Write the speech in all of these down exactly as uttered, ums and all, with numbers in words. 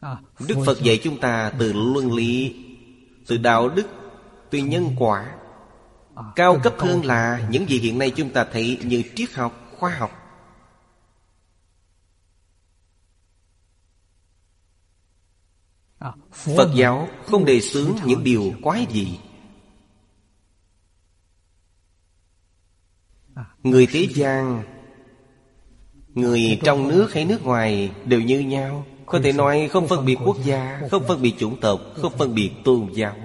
Đức Phật dạy chúng ta từ luân lý, từ đạo đức, từ nhân quả. Cao cấp hơn là những gì hiện nay chúng ta thấy như triết học, khoa học. Phật giáo không đề xướng những điều quái dị. Người thế gian, người trong nước hay nước ngoài đều như nhau. Có thể nói không phân biệt quốc gia, không phân biệt chủng tộc, không phân biệt tôn giáo.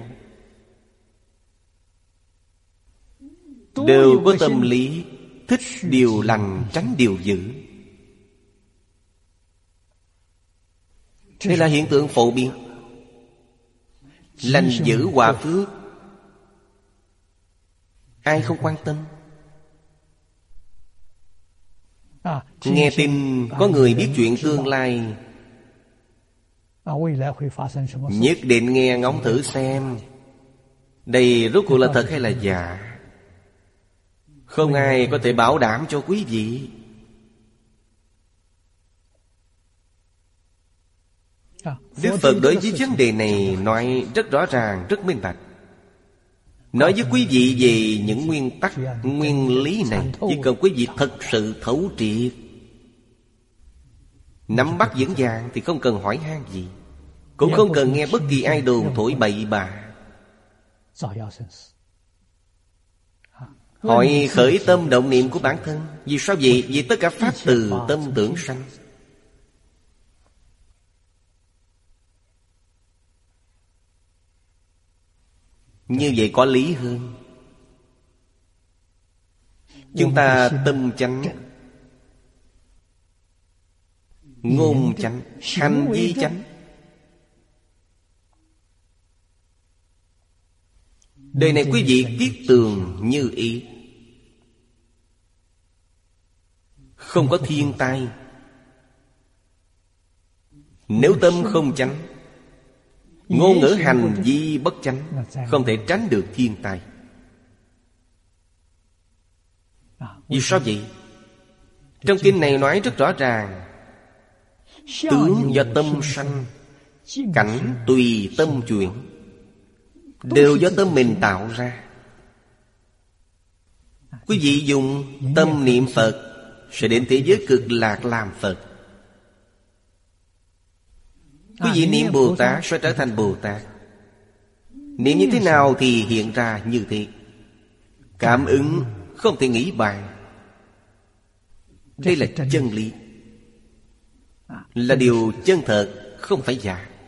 Đều có tâm lý thích điều lành, tránh điều dữ. Đây là hiện tượng phổ biến. Lành dữ hòa phước, ai không quan tâm? Nghe tin có người biết chuyện tương lai, nhất định nghe ngóng thử xem đây rốt cuộc là thật hay là giả. Không ai có thể bảo đảm cho quý vị. Đức Phật đối với vấn đề này nói rất rõ ràng, rất minh bạch. Nói với quý vị về những nguyên tắc, nguyên lý này, chỉ cần quý vị thật sự thấu triệt, nắm bắt vững vàng thì không cần hỏi han gì, cũng không cần nghe bất kỳ ai đồn thổi bậy bạ. Hỏi khởi tâm động niệm của bản thân. Vì sao vậy? Vì tất cả pháp từ tâm tưởng sanh. Như vậy có lý hơn. Chúng ta tâm chánh, ngôn chánh, hành vi chánh. Đời này quý vị viết tường như ý, không có thiên tai. Nếu tâm không chánh, ngôn ngữ hành vi bất chánh, không thể tránh được thiên tai. Vì sao vậy? Trong kinh này nói rất rõ ràng: tướng do tâm sanh, cảnh tùy tâm chuyển, đều do tâm mình tạo ra. Quý vị dùng tâm niệm Phật sẽ đến thế giới cực lạc làm Phật. Quý vị niệm Bồ Tát sẽ trở thành Bồ Tát. Niệm như thế nào thì hiện ra như thế. Cảm ứng không thể nghĩ bàn. Đây là chân lý, là điều chân thật, không phải giả.